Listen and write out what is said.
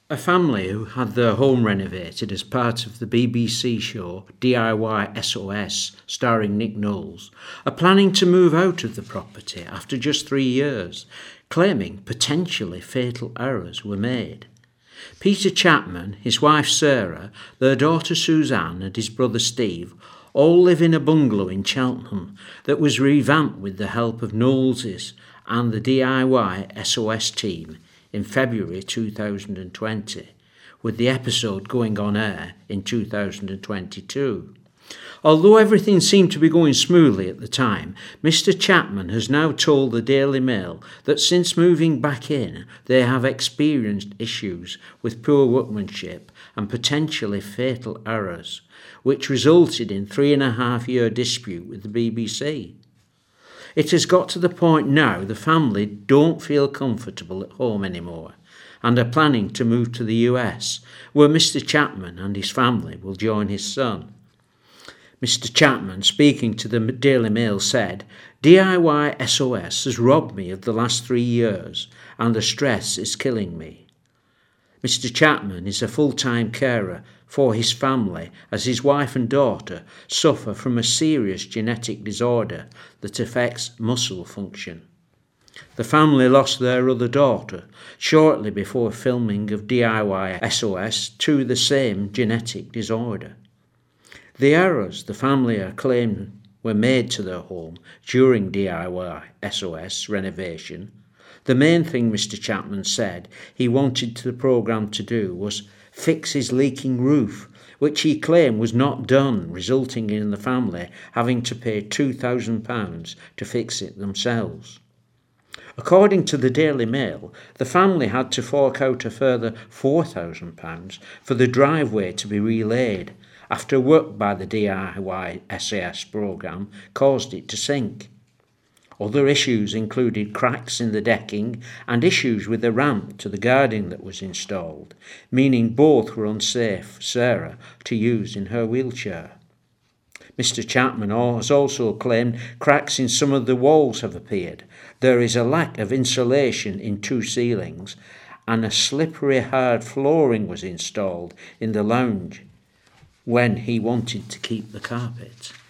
A family who had their home renovated as part of the BBC show DIY SOS, starring Nick Knowles, are planning to move out of the property after just 3 years, claiming potentially fatal errors were made. Peter Chapman, his wife Sarah, their daughter Suzanne and his brother Steve all live in a bungalow in Cheltenham that was revamped with the help of Knowles's and the DIY SOS team in February 2020, with the episode going on air in 2022. Although everything seemed to be going smoothly at the time, Mr. Chapman has now told the Daily Mail that since moving back in, they have experienced issues with poor workmanship and potentially fatal errors, which resulted in 3.5-year dispute with the BBC. It has got to the point now the family don't feel comfortable at home anymore and are planning to move to the US, where Mr. Chapman and his family will join his son. Mr. Chapman, speaking to the Daily Mail, said, "DIY SOS has robbed me of the last 3 years and the stress is killing me." Mr. Chapman is a full-time carer for his family as his wife and daughter suffer from a serious genetic disorder that affects muscle function. The family lost their other daughter shortly before filming of DIY SOS to the same genetic disorder. The errors the family are claiming were made to their home during DIY SOS renovation. The main thing Mr. Chapman said he wanted the programme to do was fix his leaking roof, which he claimed was not done, resulting in the family having to pay £2,000 to fix it themselves. According to the Daily Mail, the family had to fork out a further £4,000 for the driveway to be relaid after work by the DIY SOS programme caused it to sink. Other issues included cracks in the decking and issues with the ramp to the garden that was installed, meaning both were unsafe for Sarah to use in her wheelchair. Mr. Chapman has also claimed cracks in some of the walls have appeared. There is a lack of insulation in 2 ceilings and a slippery hard flooring was installed in the lounge when he wanted to keep the carpet.